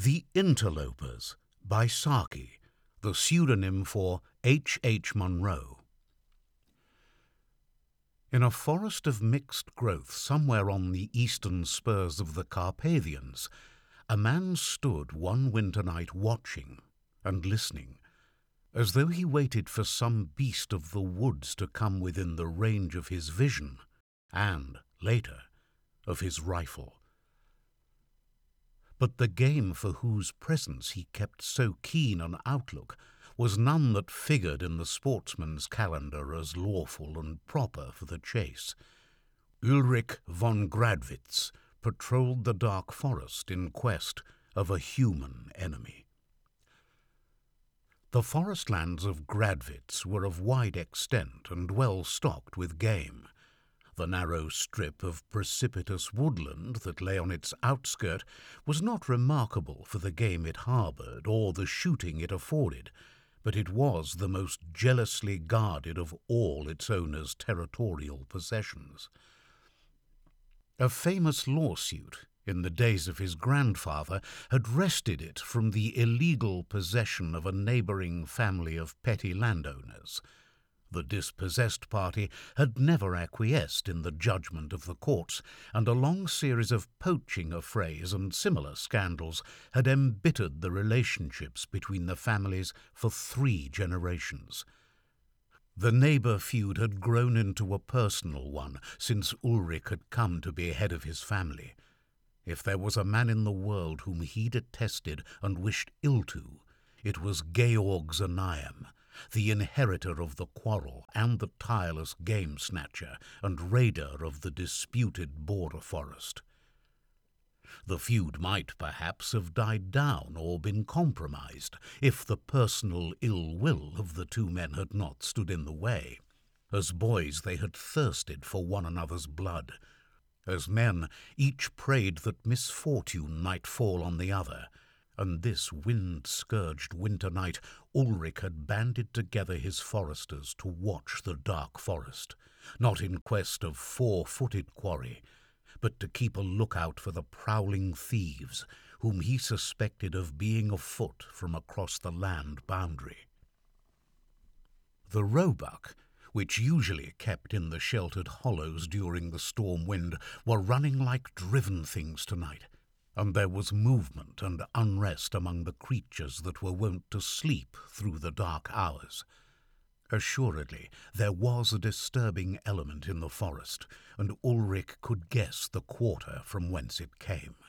The Interlopers by Saki, the pseudonym for H. Munro. In a forest of mixed growth somewhere on the eastern spurs of the Carpathians, a man stood one winter night watching and listening, as though he waited for some beast of the woods to come within the range of his vision, and, later, of his rifle. But the game for whose presence he kept so keen an outlook was none that figured in the sportsman's calendar as lawful and proper for the chase. Ulrich von Gradwitz patrolled the dark forest in quest of a human enemy. The forest lands of Gradwitz were of wide extent and well stocked with game. The narrow strip of precipitous woodland that lay on its outskirt was not remarkable for the game it harboured or the shooting it afforded, but it was the most jealously guarded of all its owner's territorial possessions. A famous lawsuit, in the days of his grandfather, had wrested it from the illegal possession of a neighbouring family of petty landowners. The dispossessed party had never acquiesced in the judgment of the courts, and a long series of poaching affrays and similar scandals had embittered the relationships between the families for 3 generations. The neighbour feud had grown into a personal one since Ulrich had come to be head of his family. If there was a man in the world whom he detested and wished ill to, it was Georg Znaeym, the inheritor of the quarrel and the tireless game-snatcher and raider of the disputed border forest. The feud might perhaps have died down or been compromised if the personal ill will of the 2 men had not stood in the way. As boys they had thirsted for one another's blood. As men, each prayed that misfortune might fall on the other, and this wind-scourged winter night Ulrich had banded together his foresters to watch the dark forest, not in quest of 4-footed quarry, but to keep a lookout for the prowling thieves whom he suspected of being afoot from across the land boundary. The roebuck, which usually kept in the sheltered hollows during the storm wind, were running like driven things tonight, and there was movement and unrest among the creatures that were wont to sleep through the dark hours. Assuredly, there was a disturbing element in the forest, and Ulrich could guess the quarter from whence it came.